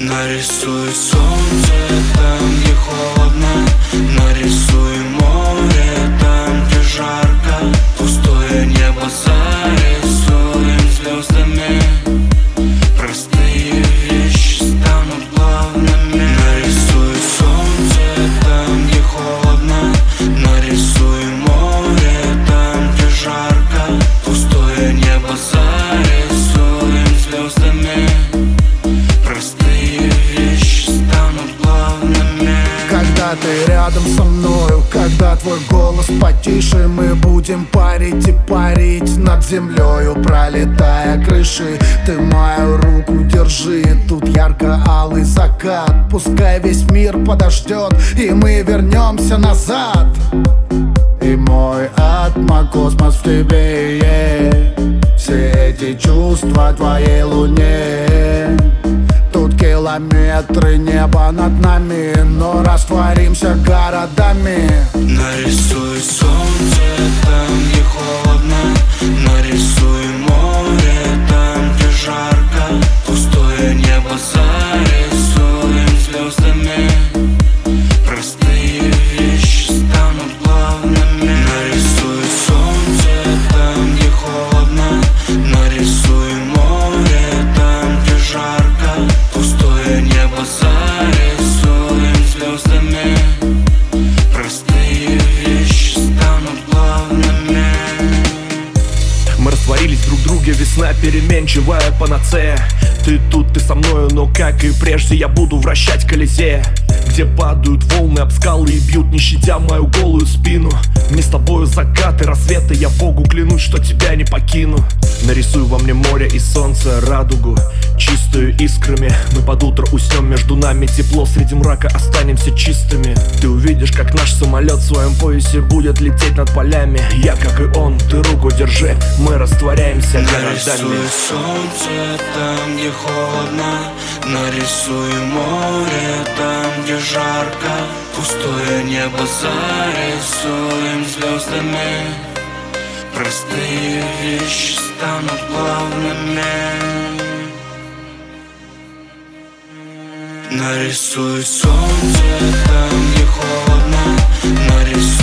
Нарисуй солнце там, где холодно. Нарисуй море там, где жарко. Пустое небо зарисуем звездами. Простые вещи станут главными. Нарисуй солнце там, где холодно. Нарисуй море там, где жарко. Пустое небо зарисуем звездами. Простые вещи станут главными. Когда ты рядом со мною, когда твой голос потише, мы будем парить и парить над землею, пролетая крыши. Ты мою руку держи, тут ярко-алый закат. Пускай весь мир подождет, и мы вернемся назад. И мой ад, мой космос в тебе, все эти чувства твоей луне. Тут километры неба над нами, но растворимся городами. Нарисуй солнце там, где холодно. Нарисуй море там, где жарко. Пустое небо зарисуем звездами. Простые вещи станут главными. Нарисуй солнце там, где холодно. Нарисуй море там, где жарко. Пустое небо зарисуем звездами. Простые вещи станут главными. Мы растворились друг в друге, весна переменчивая панацея. Ты тут, ты со мною, но как и прежде я буду вращать Колизея, где падают волны об скалы и бьют, не щадя мою голую спину. Мне с тобою закаты, рассветы, я Богу клянусь, что тебя не покину. Нарисуй во мне море и солнце, радугу, чистую искрами. Мы под утро уснем, между нами тепло, среди мрака останемся чистыми. Ты увидишь, как наш самолет в своем поясе будет лететь над полями. Я, как и он, ты руку держи, мы растворяемся городами. Нарисуй солнце там, где холодно. Нарисуй море там, где жарко. Пустое небо зарисуем звездами. Простые вещи станут главными. Нарисуй солнце там, где холодно. Нарисуй